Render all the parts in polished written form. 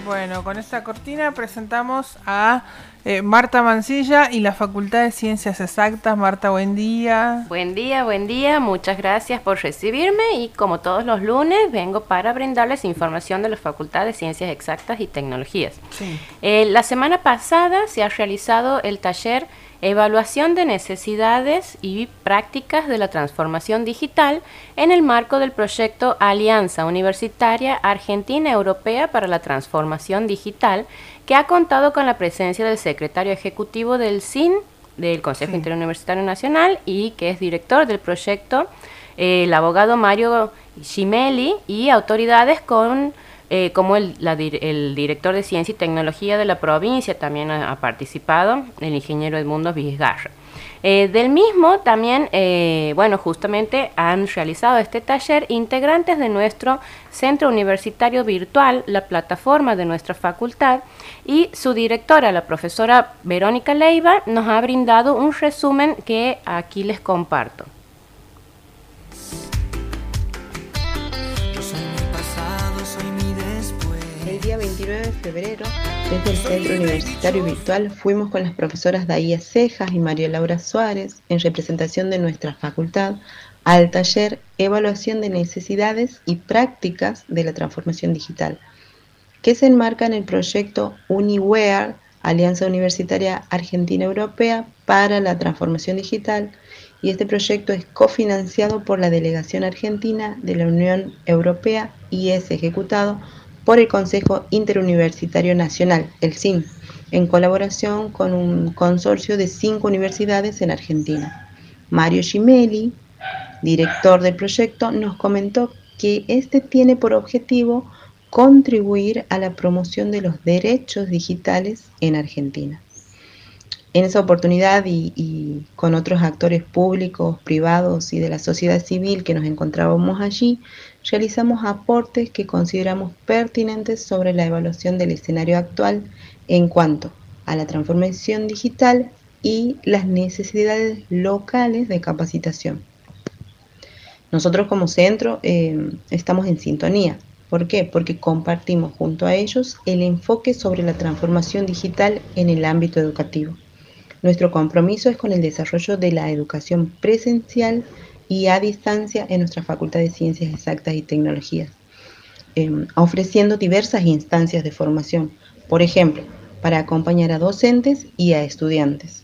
Bueno, con esta cortina presentamos a Marta Mancilla y la Facultad de Ciencias Exactas. Marta, buen día. Buen día, muchas gracias por recibirme y como todos los lunes vengo para brindarles información de la Facultad de Ciencias Exactas y Tecnologías. Sí. La semana pasada se ha realizado el taller Evaluación de necesidades y prácticas de la transformación digital en el marco del proyecto Alianza Universitaria Argentina-Europea para la Transformación Digital, que ha contado con la presencia del secretario ejecutivo del CIN, del Consejo Interuniversitario Nacional, y que es director del proyecto, el abogado Mario Gimelli, y autoridades como el director de Ciencia y Tecnología de la provincia también ha participado, el ingeniero Edmundo Vizgarra. Del mismo también, justamente han realizado este taller integrantes de nuestro centro universitario virtual, la plataforma de nuestra facultad, y su directora, la profesora Verónica Leiva, nos ha brindado un resumen que aquí les comparto. El día 29 de febrero, desde el Centro Universitario Virtual, fuimos con las profesoras Daía Cejas y María Laura Suárez, en representación de nuestra facultad, al taller Evaluación de Necesidades y Prácticas de la Transformación Digital, que se enmarca en el proyecto UniWare, Alianza Universitaria Argentina-Europea para la Transformación Digital, y este proyecto es cofinanciado por la Delegación Argentina de la Unión Europea y es ejecutado por el Consejo Interuniversitario Nacional, el CIN, en colaboración con un consorcio de 5 universidades en Argentina. Mario Gimelli, director del proyecto, nos comentó que este tiene por objetivo contribuir a la promoción de los derechos digitales en Argentina. En esa oportunidad y con otros actores públicos, privados y de la sociedad civil que nos encontrábamos allí, realizamos aportes que consideramos pertinentes sobre la evaluación del escenario actual en cuanto a la transformación digital y las necesidades locales de capacitación. Nosotros como centro estamos en sintonía. ¿Por qué? Porque compartimos junto a ellos el enfoque sobre la transformación digital en el ámbito educativo. Nuestro compromiso es con el desarrollo de la educación presencial y a distancia en nuestra Facultad de Ciencias Exactas y Tecnologías, ofreciendo diversas instancias de formación, por ejemplo, para acompañar a docentes y a estudiantes.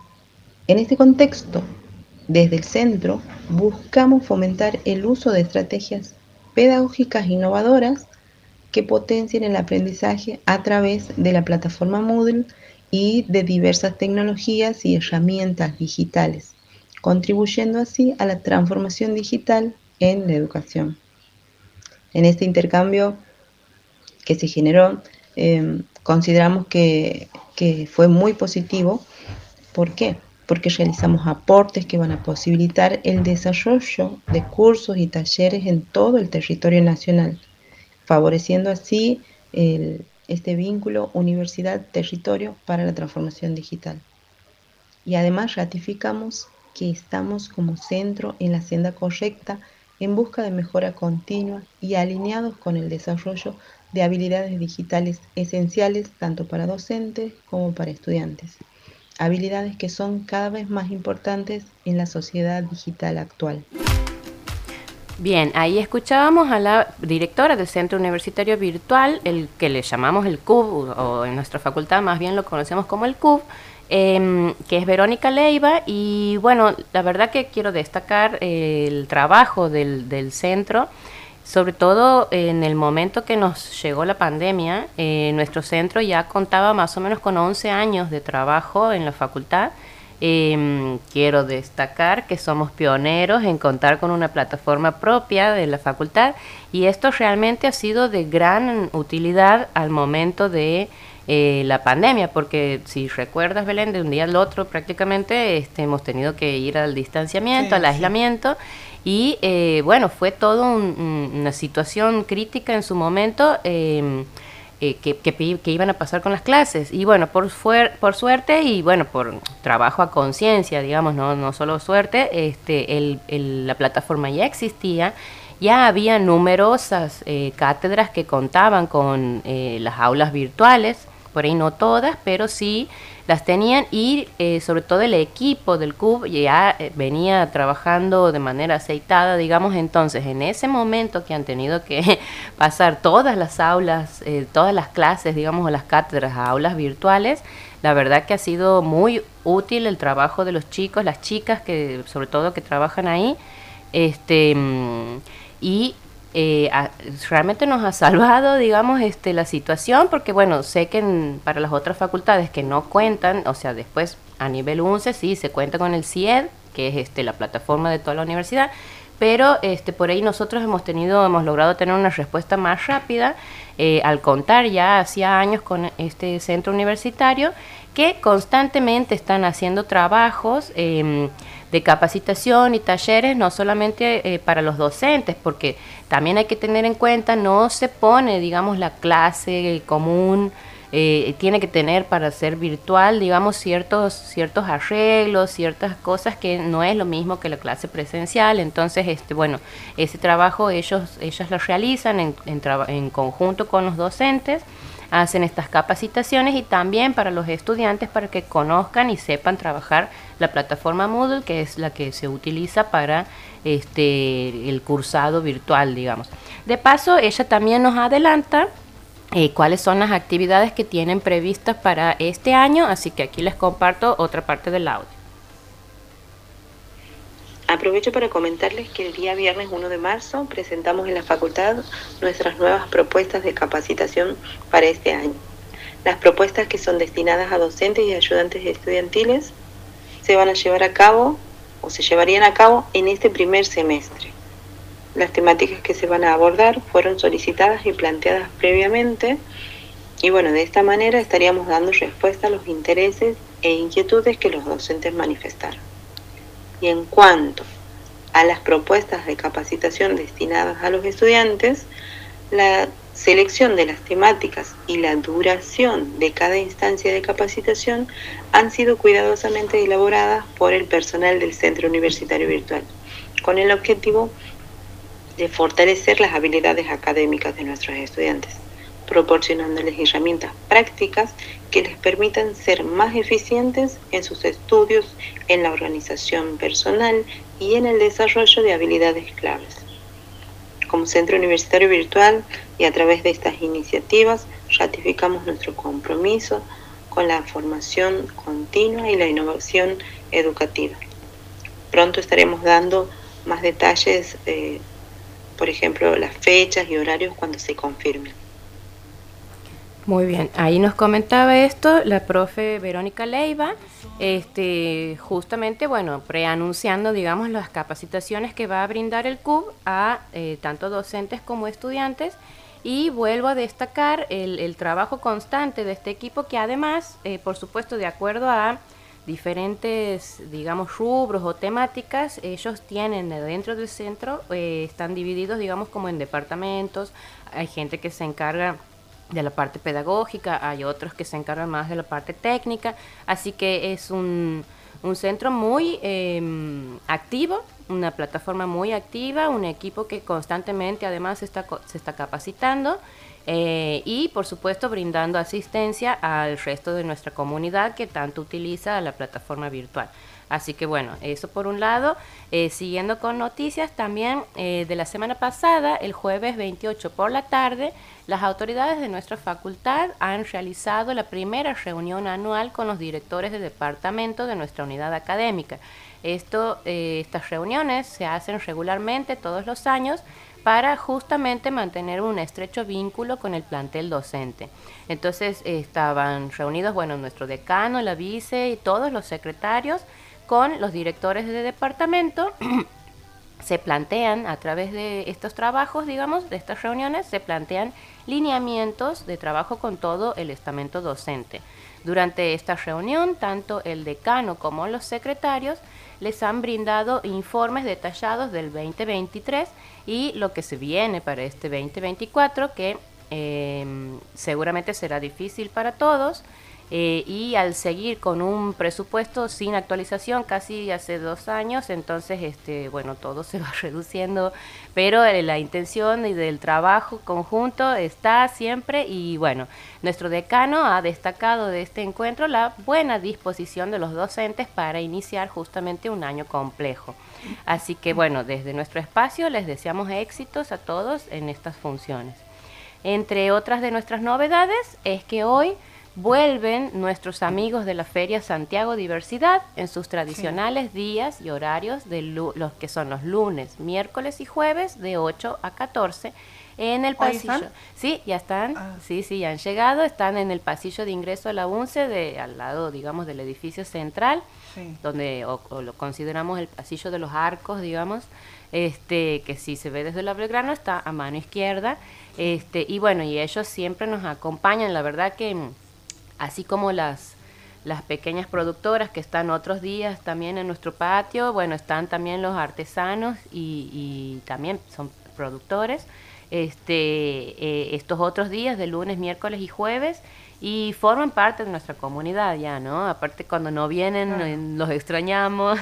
En este contexto, desde el centro, buscamos fomentar el uso de estrategias pedagógicas innovadoras que potencien el aprendizaje a través de la plataforma Moodle y de diversas tecnologías y herramientas digitales, contribuyendo así a la transformación digital en la educación. En este intercambio que se generó, consideramos que fue muy positivo. ¿Por qué? Porque realizamos aportes que van a posibilitar el desarrollo de cursos y talleres en todo el territorio nacional, favoreciendo así este vínculo universidad-territorio para la transformación digital. Y además ratificamos que estamos como centro en la senda correcta en busca de mejora continua y alineados con el desarrollo de habilidades digitales esenciales tanto para docentes como para estudiantes. Habilidades que son cada vez más importantes en la sociedad digital actual. Bien, ahí escuchábamos a la directora del Centro Universitario Virtual, el que le llamamos el CUB, o en nuestra facultad más bien lo conocemos como el CUB, que es Verónica Leiva, y bueno, la verdad que quiero destacar el trabajo del centro, sobre todo en el momento que nos llegó la pandemia. Nuestro centro ya contaba más o menos con 11 años de trabajo en la facultad. Quiero destacar que somos pioneros en contar con una plataforma propia de la facultad, y esto realmente ha sido de gran utilidad al momento de la pandemia, porque si recuerdas, Belén, de un día al otro prácticamente hemos tenido que ir al distanciamiento, al aislamiento, y fue todo una situación crítica en su momento. Que iban a pasar con las clases, y bueno, por suerte y bueno, por trabajo a conciencia, digamos, no solo suerte, la plataforma ya existía, ya había numerosas cátedras que contaban con las aulas virtuales, por ahí no todas, pero sí las tenían, y sobre todo el equipo del CUB ya venía trabajando de manera aceitada, digamos. Entonces en ese momento que han tenido que pasar todas las aulas, todas las clases, digamos, o las cátedras a aulas virtuales, la verdad que ha sido muy útil el trabajo de los chicos, las chicas que sobre todo que trabajan ahí, y realmente nos ha salvado, digamos, la situación, porque bueno, sé que para las otras facultades que no cuentan, o sea, después a nivel UNCE sí se cuenta con el CIED, que es la plataforma de toda la universidad, pero por ahí nosotros hemos logrado tener una respuesta más rápida al contar ya hacía años con este centro universitario, que constantemente están haciendo trabajos de capacitación y talleres, no solamente para los docentes, porque también hay que tener en cuenta, no se pone, digamos, la clase común, tiene que tener para ser virtual, digamos, ciertos arreglos, ciertas cosas que no es lo mismo que la clase presencial. Entonces, bueno, ese trabajo ellas lo realizan en conjunto con los docentes, hacen estas capacitaciones, y también para los estudiantes para que conozcan y sepan trabajar la plataforma Moodle, que es la que se utiliza para el cursado virtual, digamos. De paso, ella también nos adelanta cuáles son las actividades que tienen previstas para este año, así que aquí les comparto otra parte del audio. Aprovecho para comentarles que el día viernes 1 de marzo presentamos en la facultad nuestras nuevas propuestas de capacitación para este año. Las propuestas, que son destinadas a docentes y ayudantes estudiantiles, se van a llevar a cabo o se llevarían a cabo en este primer semestre. Las temáticas que se van a abordar fueron solicitadas y planteadas previamente, y bueno, de esta manera estaríamos dando respuesta a los intereses e inquietudes que los docentes manifestaron. Y en cuanto a las propuestas de capacitación destinadas a los estudiantes, la selección de las temáticas y la duración de cada instancia de capacitación han sido cuidadosamente elaboradas por el personal del Centro Universitario Virtual, con el objetivo de fortalecer las habilidades académicas de nuestros estudiantes, proporcionándoles herramientas prácticas que les permitan ser más eficientes en sus estudios, en la organización personal y en el desarrollo de habilidades claves. Como Centro Universitario Virtual, y a través de estas iniciativas, ratificamos nuestro compromiso con la formación continua y la innovación educativa. Pronto estaremos dando más detalles, por ejemplo, las fechas y horarios cuando se confirmen. Muy bien, ahí nos comentaba esto la profe Verónica Leiva, justamente, bueno, preanunciando, digamos, las capacitaciones que va a brindar el CUB a tanto docentes como estudiantes. Y vuelvo a destacar el trabajo constante de este equipo, que además, por supuesto, de acuerdo a diferentes, digamos, rubros o temáticas, ellos tienen dentro del centro, están divididos, digamos, como en departamentos. Hay gente que se encarga de la parte pedagógica, hay otros que se encargan más de la parte técnica, así que es un centro muy activo, una plataforma muy activa, un equipo que constantemente además se está capacitando y por supuesto brindando asistencia al resto de nuestra comunidad que tanto utiliza la plataforma virtual. Así que bueno, eso por un lado. Siguiendo con noticias también de la semana pasada, el jueves 28 por la tarde, las autoridades de nuestra facultad han realizado la primera reunión anual con los directores de departamento de nuestra unidad académica. Estas reuniones se hacen regularmente todos los años para justamente mantener un estrecho vínculo con el plantel docente. Entonces estaban reunidos, bueno, nuestro decano, la vice y todos los secretarios con los directores de departamento. Se plantean a través de estos trabajos, digamos, de estas reuniones, se plantean lineamientos de trabajo con todo el estamento docente. Durante esta reunión, tanto el decano como los secretarios les han brindado informes detallados del 2023 y lo que se viene para este 2024, que seguramente será difícil para todos. y al seguir con un presupuesto sin actualización casi hace 2 años, entonces bueno, todo se va reduciendo, pero la intención y del trabajo conjunto está siempre. Y bueno, nuestro decano ha destacado de este encuentro la buena disposición de los docentes para iniciar justamente un año complejo. Así que bueno, desde nuestro espacio les deseamos éxitos a todos en estas funciones. Entre otras de nuestras novedades es que hoy vuelven nuestros amigos de la Feria Santiago Diversidad en sus tradicionales días y horarios de los que son los lunes, miércoles y jueves de 8 a 14 en el pasillo. ¿Están? Sí, ya están. Sí, ya han llegado. Están en el pasillo de ingreso a la UNCE, al lado, digamos, del edificio central, donde o lo consideramos el pasillo de los arcos, digamos, que si se ve desde la Belgrano está a mano izquierda. Y bueno, y ellos siempre nos acompañan. La verdad que así como las pequeñas productoras que están otros días también en nuestro patio, bueno, están también los artesanos y también son productores estos otros días de lunes, miércoles y jueves, y forman parte de nuestra comunidad ya, ¿no? Aparte, cuando no vienen, los extrañamos.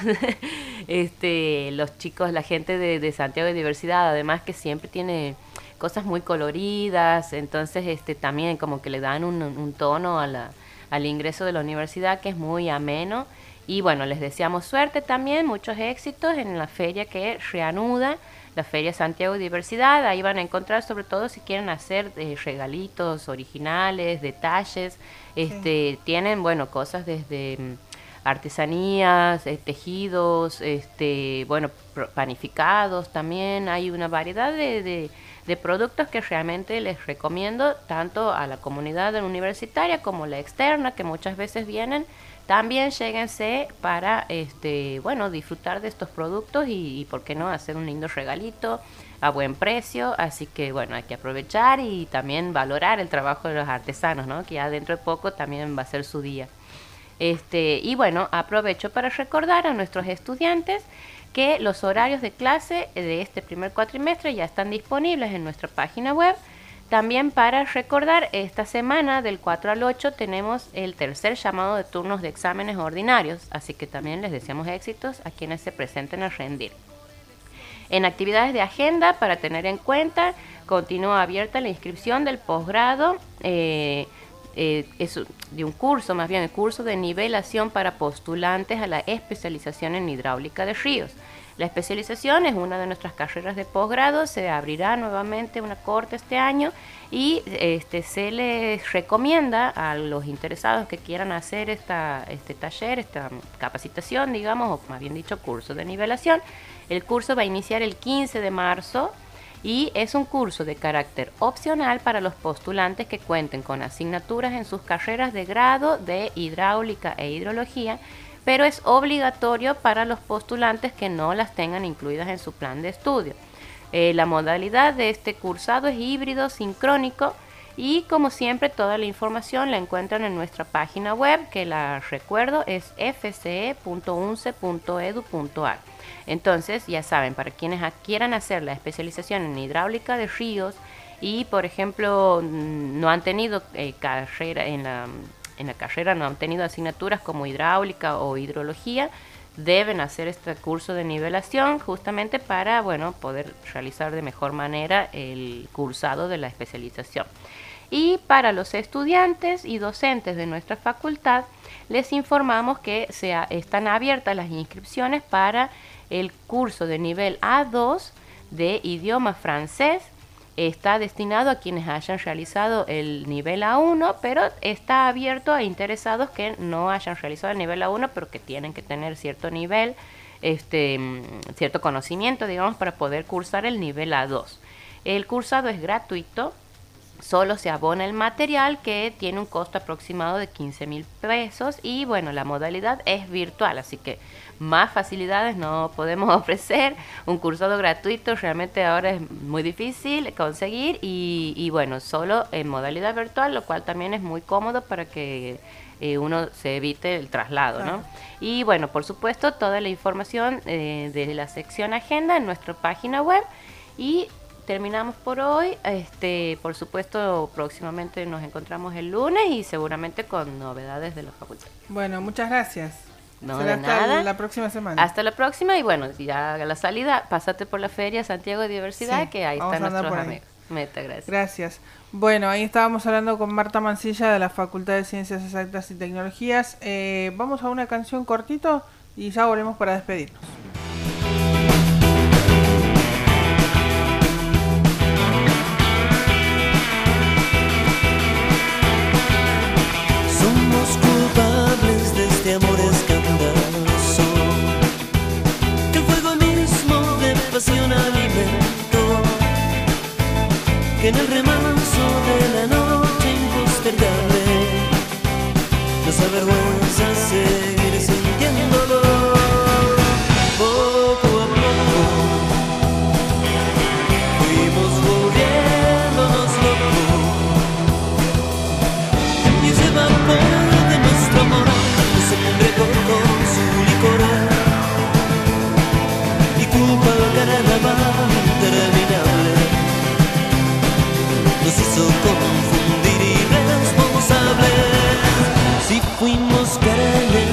Los chicos, la gente de Santiago de Diversidad, además que siempre tiene cosas muy coloridas, entonces también como que le dan un tono al ingreso de la universidad que es muy ameno. Y bueno, les deseamos suerte también, muchos éxitos en la feria que reanuda, la Feria Santiago de Diversidad. Ahí van a encontrar, sobre todo si quieren hacer regalitos originales, detalles, tienen, bueno, cosas desde artesanías, tejidos, bueno, panificados también. Hay una variedad de productos que realmente les recomiendo tanto a la comunidad universitaria como la externa, que muchas veces vienen. También lléguense para bueno, disfrutar de estos productos y por qué no hacer un lindo regalito a buen precio. Así que bueno, hay que aprovechar y también valorar el trabajo de los artesanos, ¿no? Que ya dentro de poco también va a ser su día. Y bueno, aprovecho para recordar a nuestros estudiantes que los horarios de clase de este primer cuatrimestre ya están disponibles en nuestra página web. También para recordar, esta semana del 4 al 8 tenemos el tercer llamado de turnos de exámenes ordinarios, así que también les deseamos éxitos a quienes se presenten a rendir. En actividades de agenda, para tener en cuenta, continúa abierta la inscripción del posgrado, es de un curso, más bien el curso de nivelación para postulantes a la especialización en hidráulica de ríos. La especialización es una de nuestras carreras de posgrado, se abrirá nuevamente una corte este año y se les recomienda a los interesados que quieran hacer este taller, esta capacitación, digamos, o más bien dicho, curso de nivelación. El curso va a iniciar el 15 de marzo y es un curso de carácter opcional para los postulantes que cuenten con asignaturas en sus carreras de grado de hidráulica e hidrología, pero es obligatorio para los postulantes que no las tengan incluidas en su plan de estudio. La modalidad de este cursado es híbrido sincrónico y, como siempre, toda la información la encuentran en nuestra página web, que la recuerdo es fce.unce.edu.ar. Entonces, ya saben, para quienes quieran hacer la especialización en hidráulica de ríos y, por ejemplo, no han tenido carrera en la carrera, no han tenido asignaturas como hidráulica o hidrología, deben hacer este curso de nivelación justamente para, bueno, poder realizar de mejor manera el cursado de la especialización. Y para los estudiantes y docentes de nuestra facultad, les informamos que están abiertas las inscripciones para el curso de nivel A2 de idioma francés. Está destinado a quienes hayan realizado el nivel A1, pero está abierto a interesados que no hayan realizado el nivel A1, pero que tienen que tener cierto nivel, cierto conocimiento, digamos, para poder cursar el nivel A2. El cursado es gratuito, solo se abona el material, que tiene un costo aproximado de 15.000 pesos y bueno, la modalidad es virtual, así que más facilidades no podemos ofrecer. Un cursado gratuito realmente ahora es muy difícil conseguir y bueno, solo en modalidad virtual, lo cual también es muy cómodo para que uno se evite el traslado, ¿no? Y bueno, por supuesto, toda la información de la sección agenda en nuestra página web. Y terminamos por hoy. Por supuesto, próximamente nos encontramos el lunes y seguramente con novedades de la facultad. Bueno, muchas gracias. No, Será de hasta nada. la próxima semana. Hasta la próxima y bueno, ya a la salida, pásate por la Feria Santiago de Diversidad, Sí, que ahí vamos están a andar nuestros por ahí. amigos. Meta, gracias. Gracias. Bueno, ahí estábamos hablando con Marta Mancilla de la Facultad de Ciencias Exactas y Tecnologías. Vamos a una canción cortito y ya volvemos para despedirnos. Somos culpables de este amor escandaloso, que el fuego mismo de pasión alimentó, que en el remanso de la noche impostergable nos avergüenza seguir sintiéndolo. Poco a poco fuimos volviéndonos locos, y ese vapor de nuestro amor se congregó con su licor y culpa al carnaval interminable nos hizo confundir irresponsables. Si fuimos carne